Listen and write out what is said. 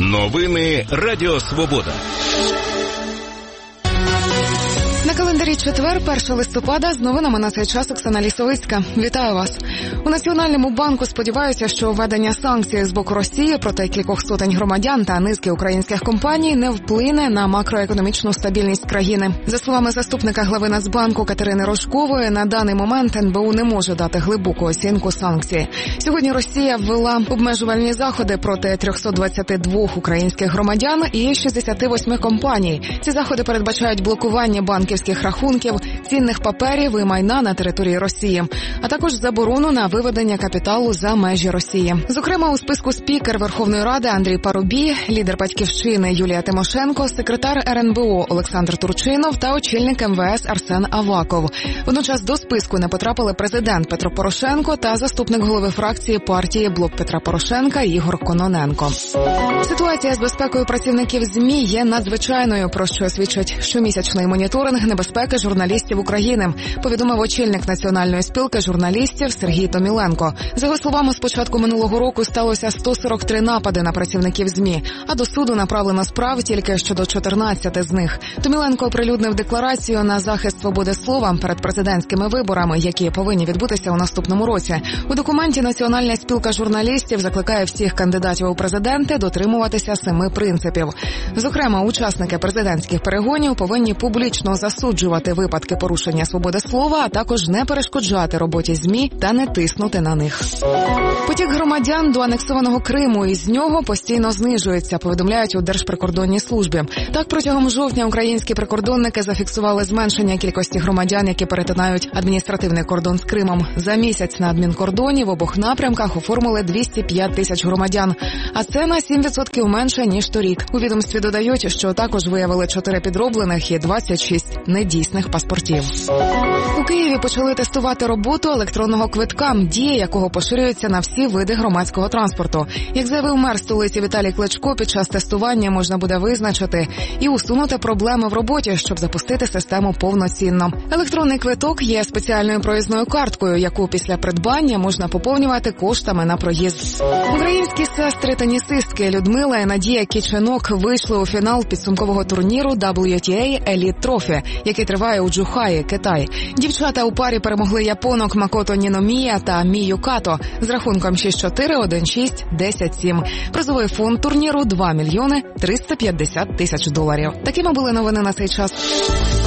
Новини Радіо Свобода. На календарі четвер, 1 листопада, з новинами на цей час Оксана Лісовицька. Вітаю вас. У Національному банку сподіваються, що введення санкцій з боку Росії проти кількох сотень громадян та низки українських компаній не вплине на макроекономічну стабільність країни. За словами заступника глави Нацбанку Катерини Рожкової, на даний момент НБУ не може дати глибоку оцінку санкцій. Сьогодні Росія ввела обмежувальні заходи проти 322 українських громадян і 68 компаній. Ці заходи передбачають блокування банківських рахунків, цінних паперів і майна на території Росії, а також заборону на виведення капіталу за межі Росії. Зокрема, у списку спікер Верховної Ради Андрій Парубій, лідер Батьківщини Юлія Тимошенко, секретар РНБО Олександр Турчинов та очільник МВС Арсен Аваков. Водночас до списку не потрапили президент Петро Порошенко та заступник голови фракції партії «Блок Петра Порошенка» Ігор Кононенко. Ситуація з безпекою працівників ЗМІ є надзвичайною, про що свідчить щомісячний моніторинг небезпеки журналістів України, повідомив очільник Національної спілки журналістів Сергій Томіленко. За його словами, з початку минулого року сталося 143 напади на працівників ЗМІ, а до суду направлено справ тільки щодо 14 з них. Томіленко оприлюднив декларацію на захист свободи слова перед президентськими виборами, які повинні відбутися у наступному році. У документі Національна спілка журналістів закликає всіх кандидатів у президенти дотримуватися 7 принципів. Зокрема, учасники президентських перегонів повинні публічно засуджувати випадки порушення свободи слова, а також не перешкоджати роботі ЗМІ та не тиснути на них. Потік громадян до анексованого Криму із нього постійно знижується, повідомляють у Держприкордонній службі. Так, протягом жовтня українські прикордонники зафіксували зменшення кількості громадян, які перетинають адміністративний кордон з Кримом. За місяць на адмінкордоні в обох напрямках оформили 205 тисяч громадян, а це на 7% менше, ніж торік. У відомстві додають, що також виявили 4 підроблених і 26 недійсних паспортів. У Києві почали тестувати роботу електронного квитка, дія якого поширюється на всі види громадського транспорту. Як заявив мер столиці Віталій Кличко, під час тестування можна буде визначити і усунути проблеми в роботі, щоб запустити систему повноцінно. Електронний квиток є спеціальною проїзною карткою, яку після придбання можна поповнювати коштами на проїзд. Українські сестри-тенісистки Людмила і Надія Кіченок вийшли у фінал підсумкового турніру WTA Elite Trophy, який триває у Джухаї, Китай. Дівчата у парі перемогли японок Макото Ніномія та Мію Като з рахунком 6-4, 1-6, 10-7. Призовий фонд турніру $2 мільйони 350 тисяч. Такими були новини на цей час.